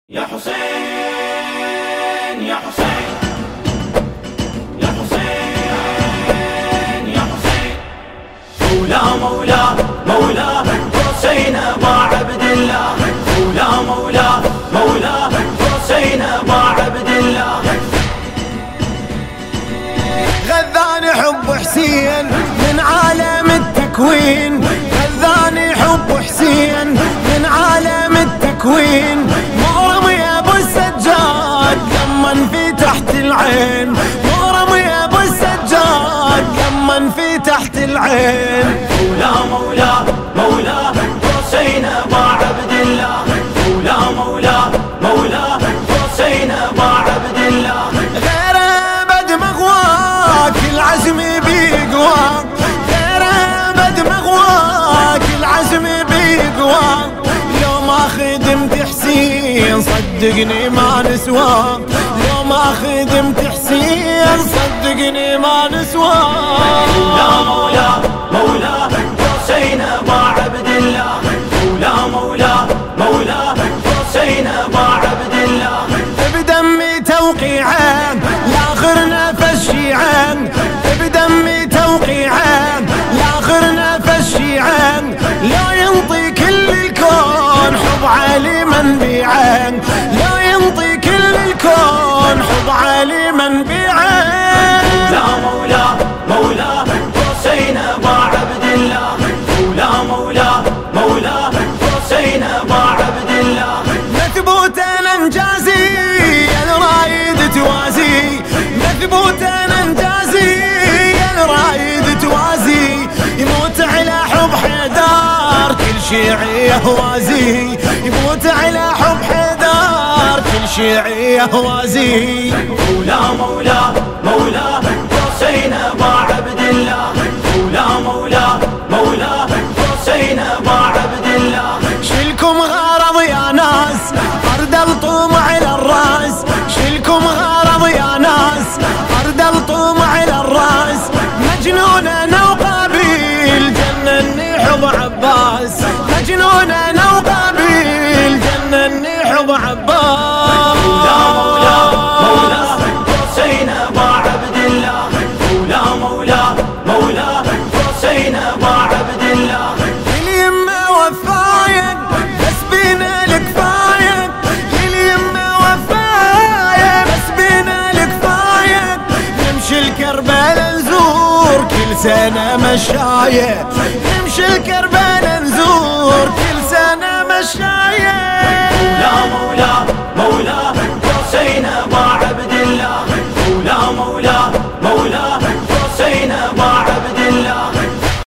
يا حسين يا حسين يا حسين يا حسين، مولا مولا مولا حسين ابا عبد الله، مولا مولا مولا حسين ابا عبد الله. غذاني حب حسين من عالم التكوين، غذاني حب حسين من عالم التكوين. مغرم يا ابو السجاد لمن في تحت العين، مغرم يا ابو السجاد لمن في تحت العين. مولا مولا مولا حسين ابا عبد الله، مولا مولا مولا حسين ابا عبد الله. غير ابد مغواك العزم بيقواك، غير ابد مغواك العزم بيقواك. لو ما خدمت حسين صدقني ما نسواك، لو ما خدمت حسين صدقني ما نسواك. مولا مولا مولا حسين ابا عبد الله، مولا مولا مولا حسين ابا عبد الله. بدمي توقيعان لاخر نفس شيعان، بدمي توقيعان لاخر نفس شيعان. لا ينطي كل الكون حب علي من بيعان، لا ينطي كل الكون حب علي من بيعان. مولا مولا مولا حسين ابا عبد الله، مولا مولا مولا حسين ابا عبد الله. مثبوت الانجازي الرايد توازي، مثبوت الانجازي الرايد توازي. يموت على حب حيدار كل شيعي يهوازي، يموت على حب حيدار كل شيعي يهوازي. مولا مولا مولا حسين ابا عبد الله، مولا مولا مولا حسين ابا عبد الله. شلكم غرض يا ناس أرد الطوم على الراس، شلكم غرض يا ناس أرد الطوم على الراس. مجنون انا وقابيل جنني حب عباس، مجنون انا وقابيل جنني حب عباس. مولا مولا مولا حسين ابا عبد الله، مولا مولا مولا حسين ابا عبد الله. اليمة وفايد بس بينا الكفايد، اليمة وفايد بس بينا الكفايد. نمشي الكربلاء نزور كل سنة مشاية، نمشي الكربلاء نزور كل سنة مشاية.